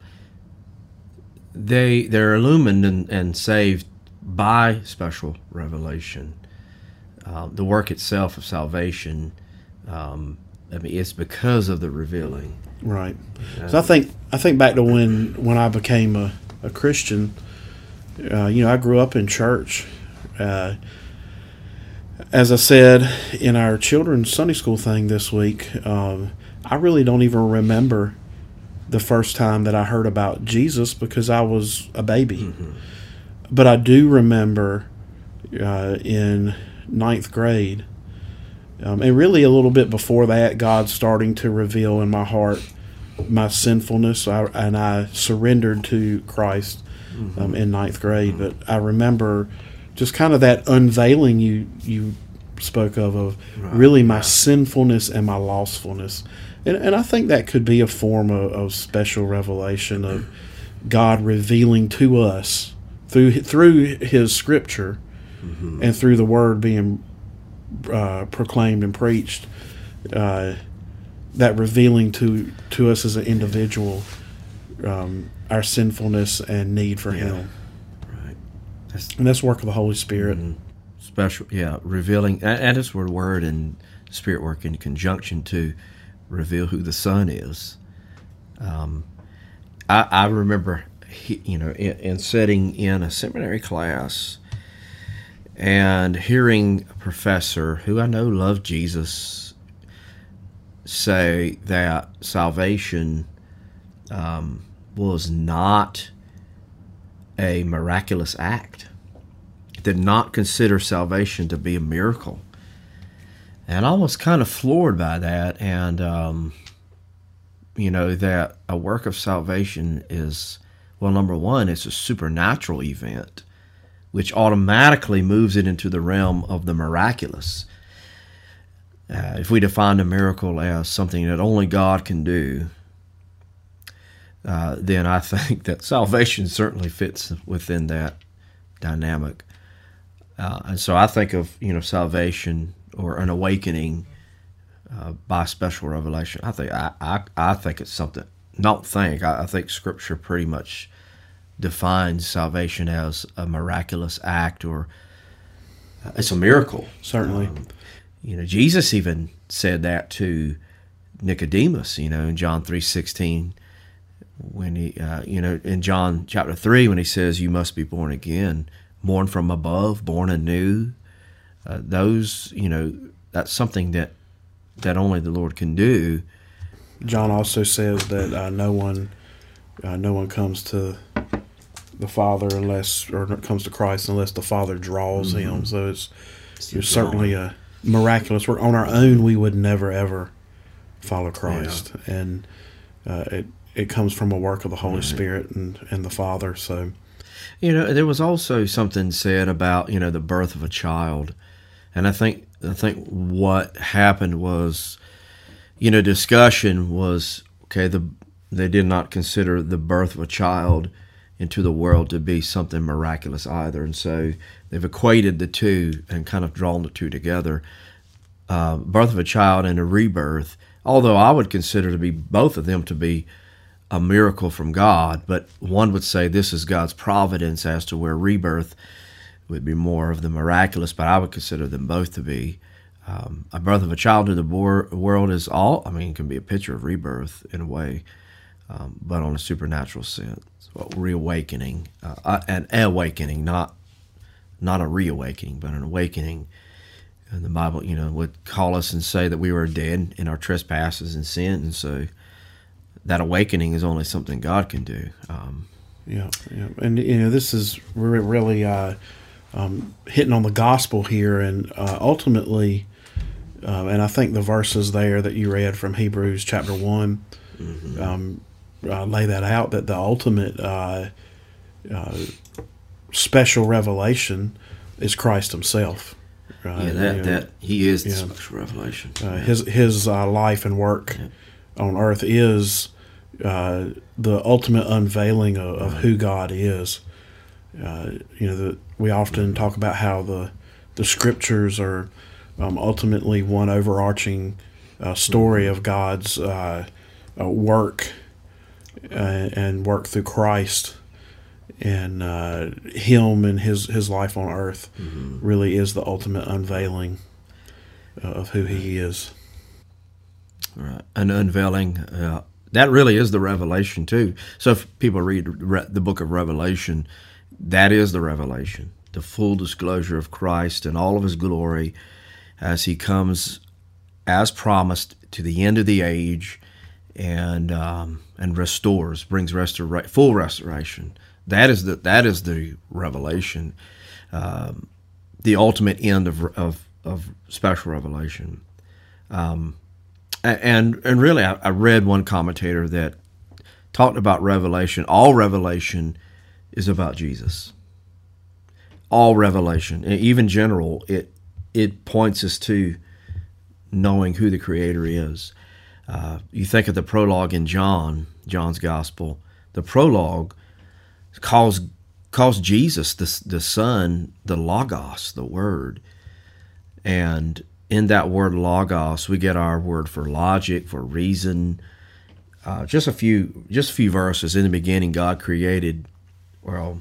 they, they're illumined and, and saved by special revelation. Uh, the work itself of salvation, um, I mean, it's because of the revealing. Right. Uh, so I think I think back to when, when I became a, a Christian. Uh, you know, I grew up in church. Uh, as I said in our children's Sunday school thing this week, um, I really don't even remember the first time that I heard about Jesus because I was a baby. Mm-hmm. But I do remember uh, in ninth grade, Um, and really a little bit before that, God starting to reveal in my heart my sinfulness, I, and I surrendered to Christ um, mm-hmm. in ninth grade. Mm-hmm. But I remember just kind of that unveiling you you spoke of, of right. really my yeah. sinfulness and my lostfulness. And, and I think that could be a form of, of special revelation of God revealing to us through, through His Scripture mm-hmm. and through the Word being Uh, proclaimed and preached, uh, that revealing to, to us as an individual um, our sinfulness and need for yeah. Him. Right. That's, and that's work of the Holy Spirit. Mm-hmm. Special, yeah, revealing, and it's the word in Spirit work in conjunction to reveal who the Son is. Um, I, I remember, you know, in, in sitting in a seminary class and hearing a professor who I know loved Jesus say that salvation um, was not a miraculous act, did not consider salvation to be a miracle. And I was kind of floored by that, and, um, you know, that a work of salvation is, well, number one, it's a supernatural event, which automatically moves it into the realm of the miraculous. Uh, if we define a miracle as something that only God can do, uh, then I think that salvation certainly fits within that dynamic. Uh, and so I think of, you know, salvation or an awakening uh, by special revelation. I think I, I, I think it's something. Don't think. I, I think Scripture pretty much defines salvation as a miraculous act, or uh, it's a miracle. Certainly. Um, you know, Jesus even said that to Nicodemus. You know, in John three sixteen, when he, uh, you know, in John chapter three, when he says, "You must be born again, born from above, born anew." Uh, those, you know, that's something that that only the Lord can do. John also says that uh, no one, uh, no one comes to the Father unless, or comes to Christ unless the Father draws mm-hmm. him. So it's, it's, it's certainly a miraculous work. On our own, we would never ever follow Christ, yeah. and uh, it it comes from a work of the Holy right. Spirit and and the Father. So, you know, there was also something said about, you know, the birth of a child. And I think I think what happened was, you know, discussion was, okay, the they did not consider the birth of a child into the world to be something miraculous either. And so they've equated the two and kind of drawn the two together. Uh, birth of a child and a rebirth, although I would consider to be both of them to be a miracle from God, but one would say this is God's providence as to where rebirth would be more of the miraculous, but I would consider them both to be. Um, a birth of a child to the bor- world is all, I mean, it can be a picture of rebirth in a way, um, but on a supernatural sense. Well, reawakening, uh, an awakening, not not a reawakening, but an awakening. And the Bible, you know, would call us and say that we were dead in our trespasses and sin, and so that awakening is only something God can do. Um, yeah, yeah, and you know, this is really uh, um, hitting on the gospel here, and uh, ultimately, uh, and I think the verses there that you read from Hebrews chapter one mm-hmm. um, uh, lay that out. That the ultimate uh, uh, special revelation is Christ Himself. Right? Yeah, that, you know, that He is the yeah. special revelation. Uh, his His uh, life and work yeah. on earth is uh, the ultimate unveiling of, of who God is. Uh, you know, the, we often talk about how the the scriptures are um, ultimately one overarching uh, story of God's uh, uh, work uh, and work through Christ, and uh, Him and His His life on earth mm-hmm. really is the ultimate unveiling uh, of who He is. Right, an unveiling. Uh, that really is the revelation too. So if people read re- the book of Revelation, that is the revelation, the full disclosure of Christ and all of His glory as He comes, as promised, to the end of the age, and um, and restores, brings restora- full restoration. That is the that is the revelation, um, the ultimate end of of, of special revelation. Um, and and really, I, I read one commentator that talked about revelation. All revelation is about Jesus. All revelation, even general, it it points us to knowing who the Creator is. Uh, you think of the prologue in John, John's Gospel. The prologue calls calls Jesus the the Son, the Logos, the Word, and in that word Logos, we get our word for logic, for reason. Uh, just a few, just a few verses. In the beginning, God created. Well,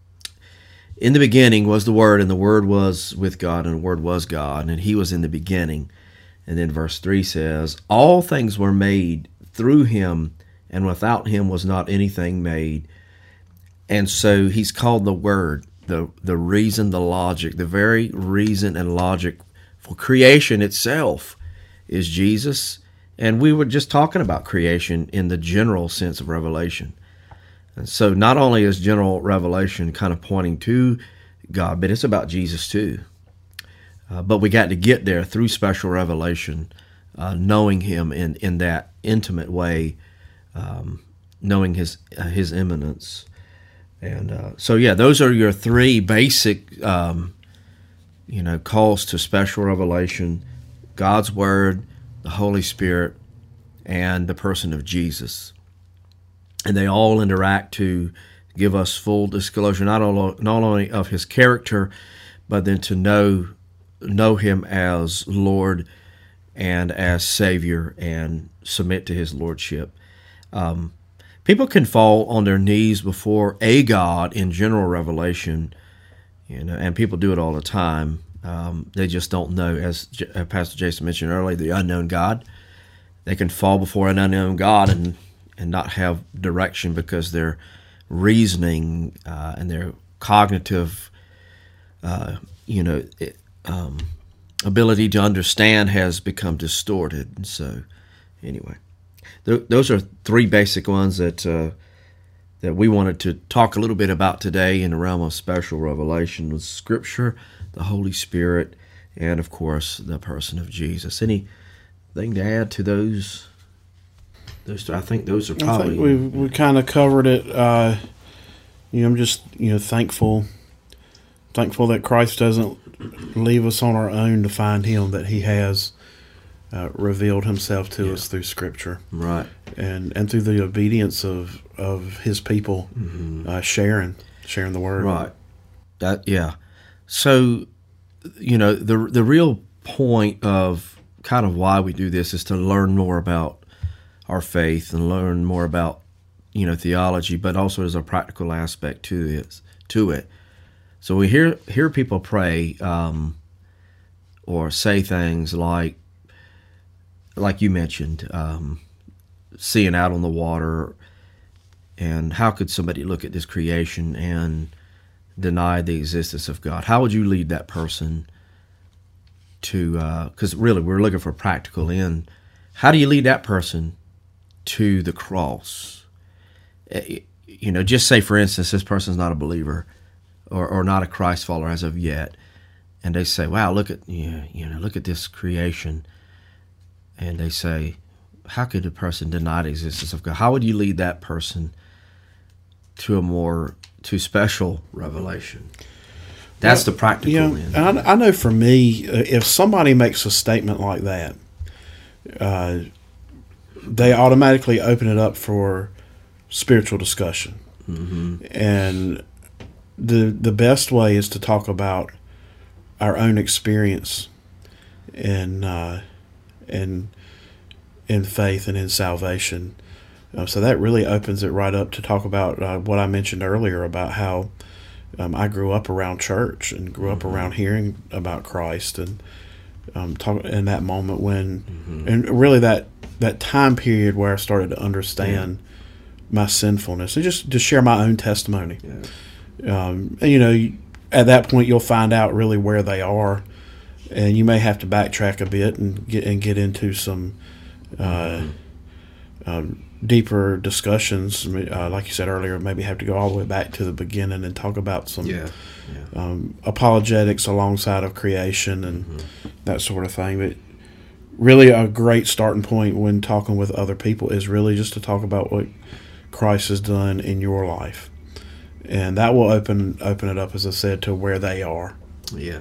in the beginning was the Word, and the Word was with God, and the Word was God, and He was in the beginning. And then verse three says, all things were made through him, and without him was not anything made. And so he's called the Word, the, the reason, the logic, the very reason and logic for creation itself is Jesus. And we were just talking about creation in the general sense of revelation. And so not only is general revelation kind of pointing to God, but it's about Jesus too. Uh, but we got to get there through special revelation, uh, knowing him in, in that intimate way, um, knowing his uh, his immanence. And uh, so, yeah, those are your three basic, um, you know, calls to special revelation: God's Word, the Holy Spirit, and the person of Jesus. And they all interact to give us full disclosure, not only, not only of his character, but then to know know him as Lord and as Savior and submit to his Lordship. Um, people can fall on their knees before a God in general revelation, you know, and people do it all the time. Um, they just don't know, as J- uh, Pastor Jason mentioned earlier, the unknown God. They can fall before an unknown God and, and not have direction because their reasoning uh, and their cognitive, uh, you know, it, um, ability to understand has become distorted. And so, anyway, th- those are three basic ones that uh, that we wanted to talk a little bit about today in the realm of special revelation: with Scripture, the Holy Spirit, and of course the person of Jesus. Anything to add to those? Those, I think those are probably. I think we we kind of covered it. Uh, you know, I'm just you know thankful, thankful that Christ doesn't leave us on our own to find Him. That He has uh, revealed Himself to yeah. us through Scripture, right, and and through the obedience of of His people, mm-hmm. uh, sharing sharing the Word, right. That yeah. So, you know, the the real point of kind of why we do this is to learn more about our faith and learn more about, you know, theology, but also there's a practical aspect to this, to it. So we hear hear people pray um, or say things like, like you mentioned, um, seeing out on the water, and how could somebody look at this creation and deny the existence of God? How would you lead that person to, because uh, really we're looking for practical end, how do you lead that person to the cross? You know, just say, for instance, this person's not a believer or, or not a Christ follower as of yet, and they say, wow, look at, you know, you know, look at this creation, and they say, how could a person deny the existence of God? How would you lead that person to a more, to special revelation? That's well, the practical yeah, end. I, I know for me, uh, if somebody makes a statement like that, uh, they automatically open it up for spiritual discussion. Mm-hmm. And the the best way is to talk about our own experience in uh, in in faith and in salvation. Uh, so that really opens it right up to talk about uh, what I mentioned earlier about how um, I grew up around church and grew mm-hmm. up around hearing about Christ, and um, talk in that moment when, mm-hmm. and really that that time period where I started to understand yeah. my sinfulness, and just to share my own testimony. Yeah. Um, and you know, at that point you'll find out really where they are, and you may have to backtrack a bit and get and get into some uh, mm-hmm. um, deeper discussions. Uh, like you said earlier, maybe have to go all the way back to the beginning and talk about some yeah. Yeah. Um, apologetics alongside of creation and mm-hmm. that sort of thing. But really a great starting point when talking with other people is really just to talk about what Christ has done in your life. And that will open open it up, as I said, to where they are. Yeah.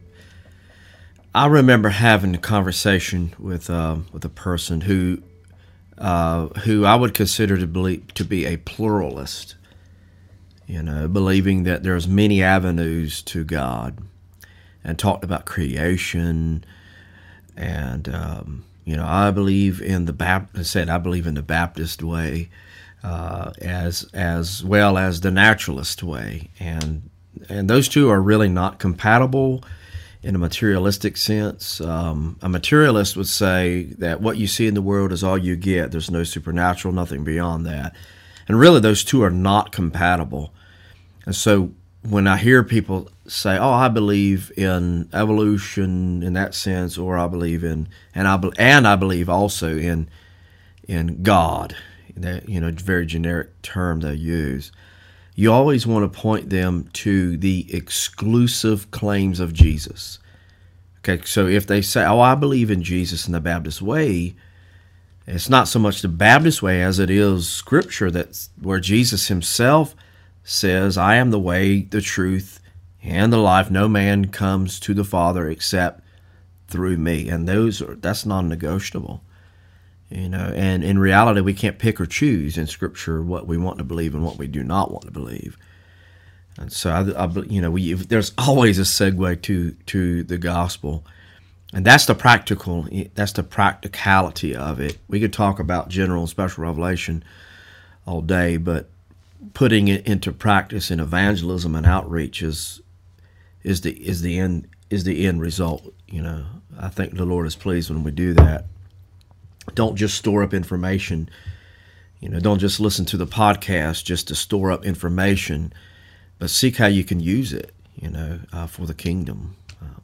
I remember having a conversation with uh, with a person who uh, who I would consider to believe to be a pluralist, you know, believing that there's many avenues to God, and talked about creation. And, um, you know, I believe in the Baptist, I said I believe in the Baptist way uh, as as well as the naturalist way. And and those two are really not compatible in a materialistic sense. Um, a materialist would say that what you see in the world is all you get. There's no supernatural, nothing beyond that. And really, those two are not compatible. And so when I hear people say, "Oh, I believe in evolution in that sense," or "I believe in," and I be, and I believe also in in God, that, you know, very generic term they use, you always want to point them to the exclusive claims of Jesus. Okay, so if they say, "Oh, I believe in Jesus in the Baptist way," it's not so much the Baptist way as it is Scripture, that's where Jesus himself says, "I am the way, the truth, and the life. No man comes to the Father except through me." And those are that's non-negotiable. You know, and in reality, we can't pick or choose in Scripture what we want to believe and what we do not want to believe. And so, I, I you know, we, there's always a segue to to the gospel, and that's the practical. That's the practicality of it. We could talk about general and special revelation all day, but putting it into practice in evangelism and outreach is is the is the end is the end result. You know, I think the Lord is pleased when we do that. Don't just store up information. You know, don't just listen to the podcast just to store up information, but seek how you can use it, you know, uh, for the kingdom.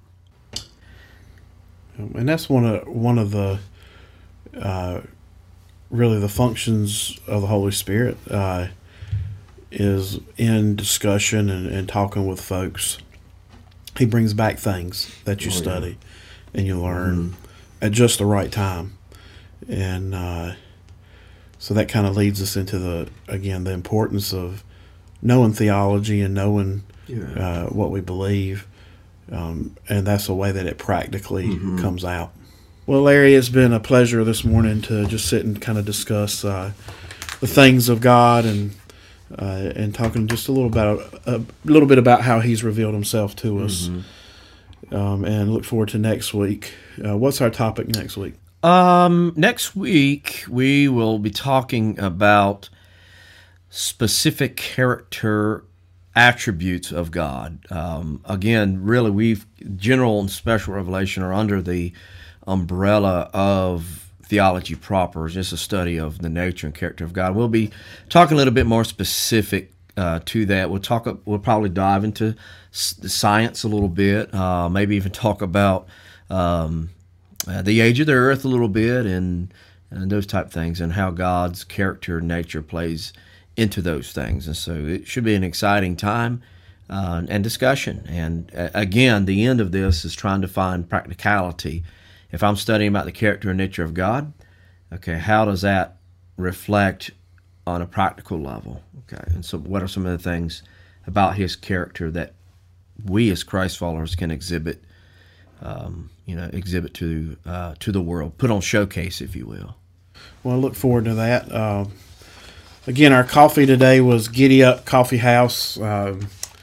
Um, and that's one of one of the uh, really the functions of the Holy Spirit uh, is in discussion and, and talking with folks. He brings back things that you oh, study yeah. and you learn mm-hmm. at just the right time. And uh, so that kind of leads us into the, again, the importance of knowing theology and knowing yeah. uh, what we believe. Um, and that's the way that it practically mm-hmm. comes out. Well, Larry, it's been a pleasure this morning to just sit and kind of discuss uh, the things of God and uh, and talking just a little about a little bit about how He's revealed Himself to us. Mm-hmm. Um, and look forward to next week. Uh, what's our topic next week? Um, next week, we will be talking about specific character attributes of God. Um, again, really, we've general and special revelation are under the umbrella of theology proper, just a study of the nature and character of God. We'll be talking a little bit more specific uh, to that. We'll talk. We'll probably dive into the science a little bit. Uh, maybe even talk about Um, Uh, the age of the earth a little bit, and, and those type of things, and how God's character and nature plays into those things. And so it should be an exciting time uh, and discussion. And uh, again, the end of this is trying to find practicality. If I'm studying about the character and nature of God, okay, how does that reflect on a practical level? Okay, and so what are some of the things about His character that we as Christ followers can exhibit Um, you know, exhibit to uh, to the world, put on showcase, if you will. Well, I look forward to that. Uh, again, our coffee today was Giddy Up Coffee House. Uh,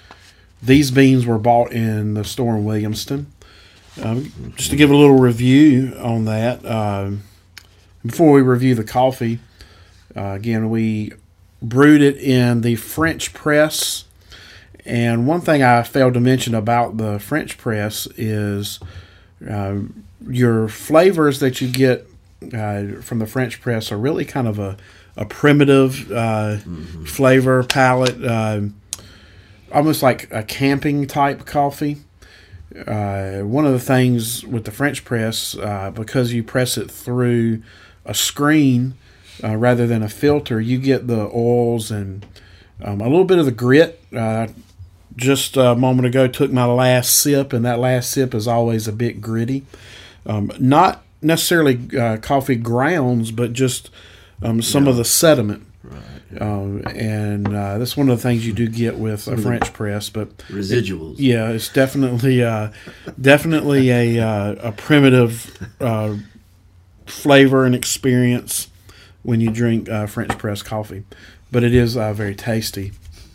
these beans were bought in the store in Williamston. Um, just to give a little review on that, uh, before we review the coffee, uh, again, we brewed it in the French press. And one thing I failed to mention about the French press is uh, your flavors that you get uh, from the French press are really kind of a, a primitive uh, mm-hmm. flavor palette, uh, almost like a camping type coffee. Uh, one of the things with the French press, uh, because you press it through a screen uh, rather than a filter, you get the oils and um, a little bit of the grit. Uh, Just a moment ago, took my last sip, and that last sip is always a bit gritty. Um, not necessarily uh, coffee grounds, but just um, some yeah. of the sediment. Right. Um, and uh, that's one of the things you do get with some a French press. But residuals. It, yeah, it's definitely uh, definitely a uh, a primitive uh, flavor and experience when you drink uh, French press coffee, but it is uh, very tasty.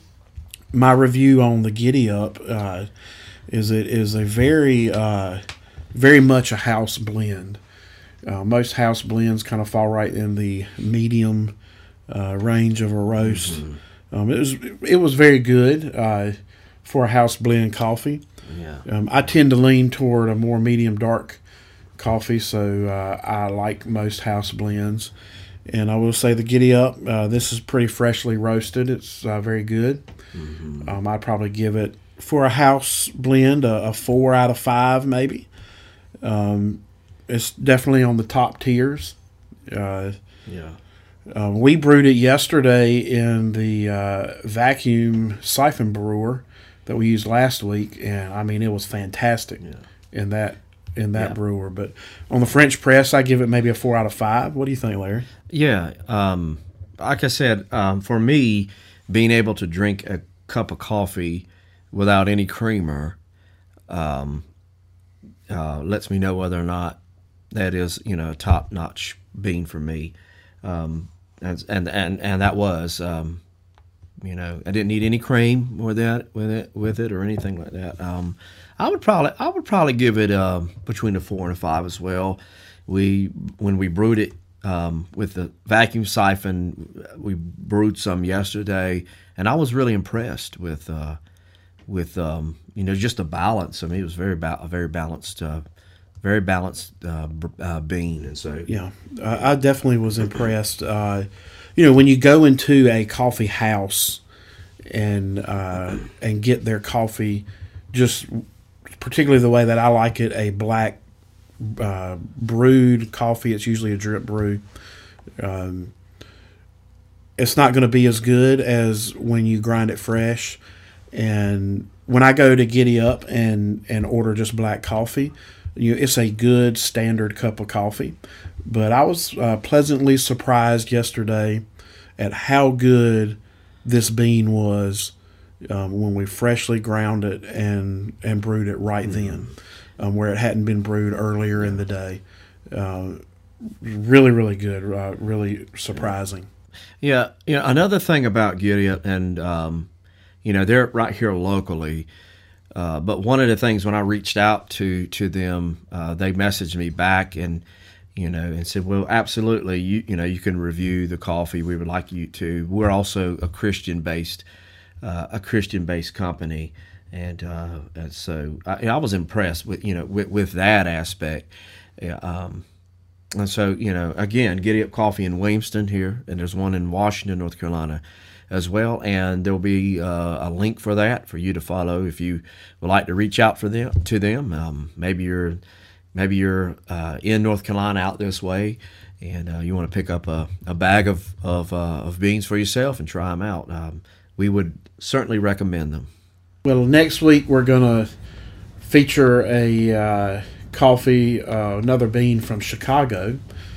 My review on the Giddy Up uh, is it is a very, uh, very much a house blend. Uh, most house blends kind of fall right in the medium uh, range of a roast. Mm-hmm. Um, it was it was very good. Uh, for a house blend coffee. Yeah. Um, I tend to lean toward a more medium dark coffee, so uh, I like most house blends. And I will say the Giddy Up, uh, this is pretty freshly roasted. It's uh, very good. Mm-hmm. Um, I'd probably give it, for a house blend, a, a four out of five maybe. Um, it's definitely on the top tiers. Uh, yeah. Uh, we brewed it yesterday in the uh, vacuum siphon brewer that we used last week, and I mean it was fantastic yeah. in that in that yeah. brewer. But on the French press, I give it maybe a four out of five. What do you think, Larry? Yeah, um, like I said, um, for me, being able to drink a cup of coffee without any creamer um, uh, lets me know whether or not that is, you know, a top-notch bean for me. Um, and, and and and that was, um, you know, I didn't need any cream with that, with it, with it, or anything like that. Um, I would probably, I would probably give it uh, between a four and a five as well. We when we brewed it um, with the vacuum siphon, we brewed some yesterday, and I was really impressed with uh, with um, you know, just the balance. I mean, it was very ba- a very balanced. Uh, Very balanced uh, uh, bean, and so yeah, I, I definitely was impressed. Uh, you know, when you go into a coffee house and uh, and get their coffee, just particularly the way that I like it, a black uh, brewed coffee. It's usually a drip brew. Um, it's not going to be as good as when you grind it fresh. And when I go to Giddy Up and and order just black coffee, you know, it's a good standard cup of coffee. But I was uh, pleasantly surprised yesterday at how good this bean was um, when we freshly ground it and, and brewed it right mm-hmm. then, um, where it hadn't been brewed earlier in the day. Uh, really, really good. Uh, really surprising. Yeah. You know, another thing about Giddy Up, and, um, you know, they're right here locally. Uh, but one of the things when I reached out to to them, uh, they messaged me back and you know and said, "Well, absolutely, you you know you can review the coffee. We would like you to. We're also a Christian based uh, a Christian based company, and, uh, and so I, I was impressed with you know with, with that aspect. Yeah, um, and so you know again, Giddy Up Coffee in Williamston here, and there's one in Washington, North Carolina, as well, and there'll be uh, a link for that for you to follow if you would like to reach out for them to them. Um, maybe you're maybe you're uh, in North Carolina out this way, and uh, you want to pick up a, a bag of of, uh, of beans for yourself and try them out. Um, we would certainly recommend them. Well, next week we're going to feature a uh, coffee, uh, another bean from Chicago,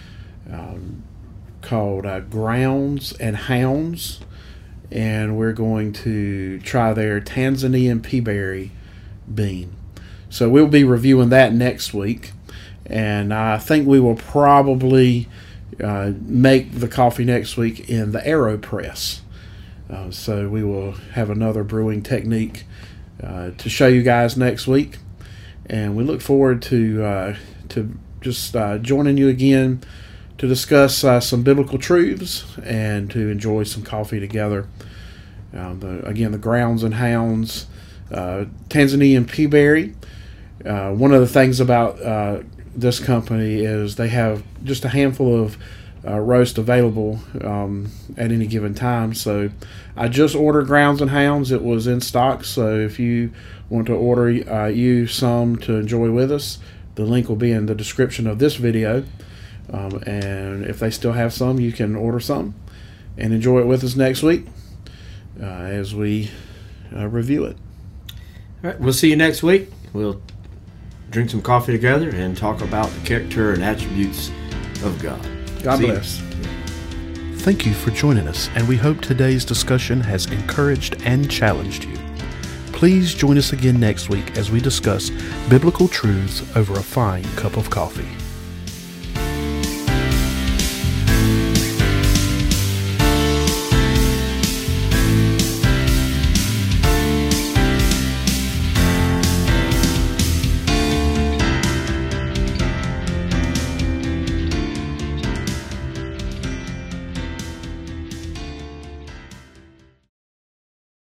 um, called uh, Grounds and Hounds. And we're going to try their Tanzanian peaberry bean. So we'll be reviewing that next week, and I think we will probably uh, make the coffee next week in the AeroPress. Uh, so we will have another brewing technique uh, to show you guys next week, and we look forward to uh, to just uh, joining you again to discuss uh, some biblical truths and to enjoy some coffee together. Uh, the, again, the Grounds and Hounds, uh, Tanzanian peaberry. Uh, one of the things about uh, this company is they have just a handful of uh, roast available um, at any given time. So I just ordered Grounds and Hounds. It was in stock. So if you want to order uh, you some to enjoy with us, the link will be in the description of this video. Um, and if they still have some, you can order some and enjoy it with us next week uh, as we uh, review it. All right, we'll see you next week. We'll drink some coffee together and talk about the character and attributes of God. God see bless. You. Thank you for joining us, and we hope today's discussion has encouraged and challenged you. Please join us again next week as we discuss biblical truths over a fine cup of coffee.